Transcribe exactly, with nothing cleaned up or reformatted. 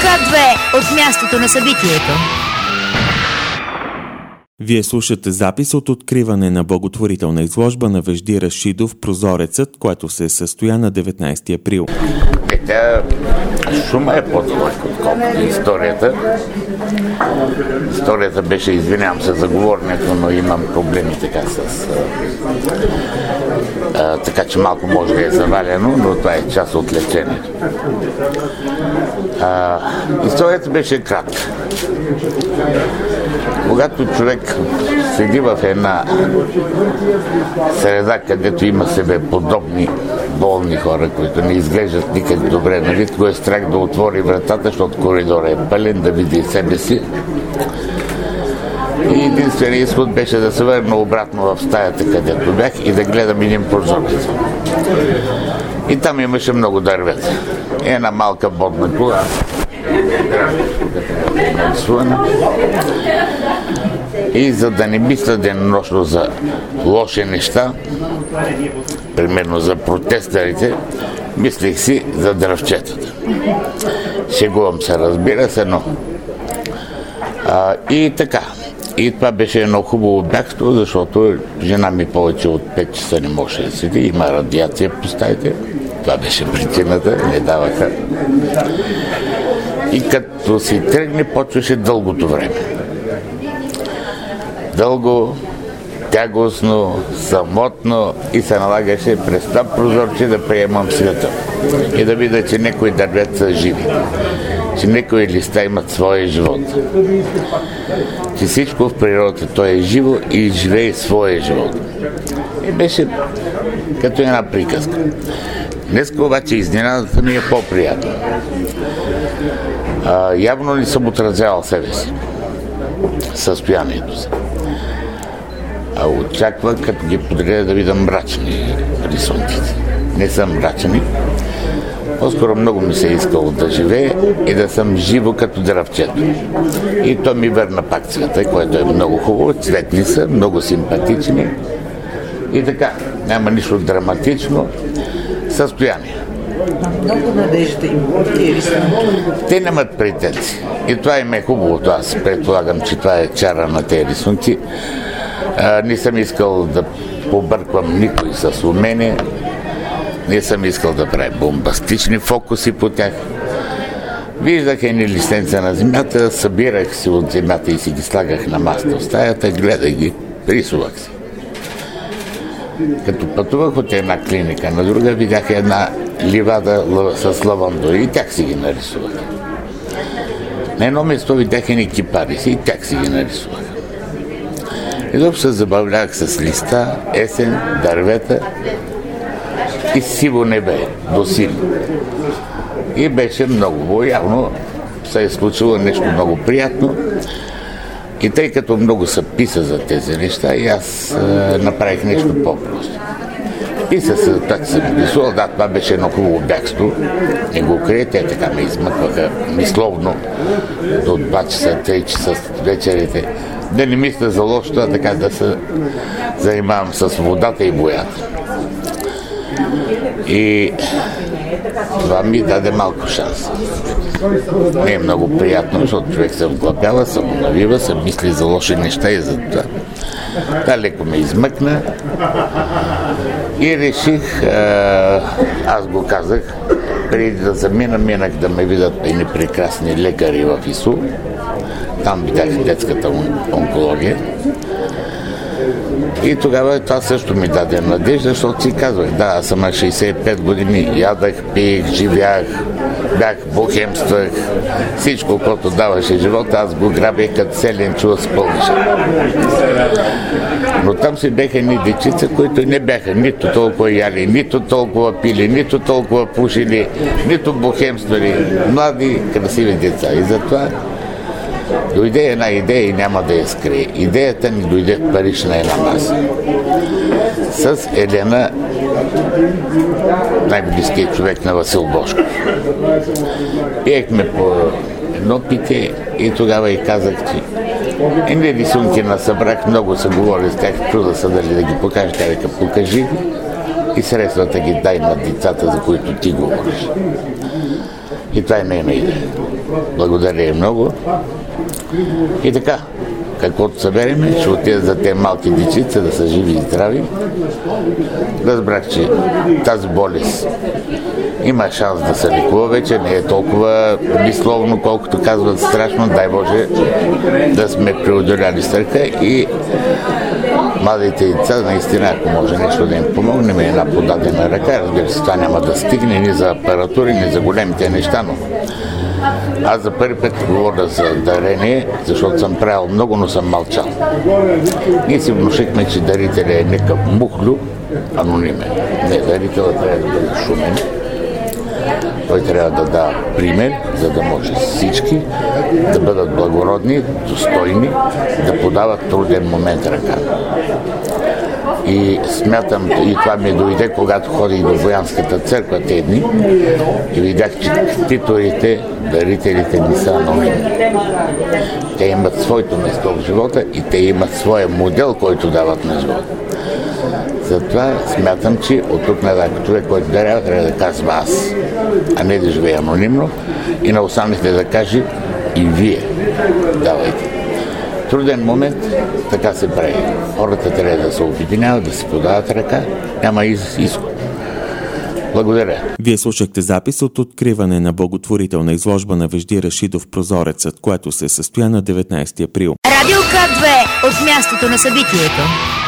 К две от мястото на събитието. Вие слушате запис от откриване на благотворителна изложба на Вежди Рашидов "Прозорецът", което се състоя на деветнайсети април. Е, тя шума е по-дълъг, отколкото историята. Историята беше, извинявам се за говоренето, но имам проблеми така с... А, така че малко може да е завалено, но това е част от лечението. А, историята беше кратка. Когато човек седи в една среда, където има себе подобни болни хора, които не изглеждат никак добре, нали, го е страх да отвори вратата, защото коридора е пълен, да види себе си. И единственият изход беше да се върна обратно в стаята, където бях, и да гледам един прозорец. И там имаше много дървета. Една малка бодна кула, и за да не мисля денонощно за лоши неща, примерно за протестърите, мислих си за дръвчетата. Шегувам се, разбира се, но... А, и така. И това беше едно хубаво бягство, защото жена ми повече от пет часа не може да седи. Има радиация по стаите. Това беше причината, не даваха. И като си тръгне, почваше дългото време. Дълго, тягостно, самотно, и се налагаше през това прозорче да приемам света. И да видя, че някои дървета са живи. Че някои листа имат своя живот. Че всичко в природата то е живо и живее своя живот. И беше като една приказка. Днеска обаче изненадата ми е по-приятна. А, явно не съм отразявал себе си, състоянието си. А очаквах, като ги подреда, да видя мрачни рисунките. Не съм мрачни. По-скоро много ми се е искало да живее и да съм живо като дръвчето. И то ми върна пак цвета, което е много хубаво. Цветни са, много симпатични. И така, няма нищо драматично. Състояние. Много надежда им. Те нямат претенции. И това им е хубавото. Аз предполагам, че това е чара на тези рисунки. А, не съм искал да побърквам никой с умение. Не съм искал да правя бомбастични фокуси по тях. Виждах едни листенца на земята, събирах си от земята и си ги слагах на масата в стаята, гледах ги, рисувах си. Като пътувах от една клиника на друга, видях една ливада с лавандори и тях си ги нарисувах. На едно место видях едни кипари си и тях си ги нарисувах. И докато се забавлявах с листа, есен, дървета и сиво небе, до син. И беше много, явно се е случило нещо много приятно. И тъй като много се писа за тези неща, и аз е, направих нещо по-просто. Писа се, така съм рисувал, да, това беше едно хубаво бягство. Не го крие, те така ме измъкваха мисловно до два часа, три часа вечерите. Да не мисля за лошото, а така да се занимавам с водата и боята. И това ми даде малко шанс. Не е много приятно, защото човек се вглъбява, самонавива, се мисли за лоши неща и за това. Та леко ме измъкна и реших, аз го казах, преди да замина, минах да ме видят едни прекрасни лекари в ИСУ. Там видях детската онкология. И тогава това също ми даде надежда, защото си казвах, да, аз съм на шейсет и пет години, ядах, пиех, живях, бях, бухемствах, всичко, което даваше живота, аз го грабех като селен чува с пълниша. Но там си бяха едни дечица, които не бяха нито толкова яли, нито толкова пили, нито толкова пушили, нито бухемствали, млади, красиви деца. И затова дойде една идея и няма да я скрие. Идеята ни дойде в Париж на една маса. С Елена, най-близкият човек на Васил Бошков. Пиехме по едно питие и тогава и казах, че едни рисунки насъбрах, много се говори с тях, чуда се дали да ги покажа, тя века, покажи ги и средствата ги дай на децата, за които ти говориш. И това е нейна идея. Благодаря много. И така, каквото събереме, ще отида за тези малки дечица да са живи и здрави. Разбрах, че тази болест има шанс да се лекува вече, не е толкова мисловно, колкото казват страшно, дай Боже да сме преодоляли страха и младите деца, наистина, ако може нещо да им помогнем, една подадена ръка, разбира се, това няма да стигне ни за апаратури, ни за големите неща, но аз за първи път говоря за дарение, защото съм правил много, но съм мълчал. Ние си внушихме, че дарителят е някакъв мухлю, анонимен. Не, дарителът трябва да бъде шумен. Той трябва да дава пример, за да може всички да бъдат благородни, достойни, да подават труден момент ръка. И смятам, и това ми дойде, когато ходих до Боянската църква тези дни и видях, че титулите, дарителите не са анонимни. Те имат своето место в живота и те имат своя модел, който дават на живота. Затова смятам, че от тук нататък човек, който дарява, трябва да казва аз, а не да живее анонимно и на останалите да каже и вие давайте. Труден момент, така се прави. Хората трябва да се обединяват, да си подават ръка, няма изход. Благодаря. Вие слушахте запис от откриване на благотворителна изложба на Вежди Рашидов "Прозорецът", което се състоя на деветнайсети април. Радио К две от мястото на събитието.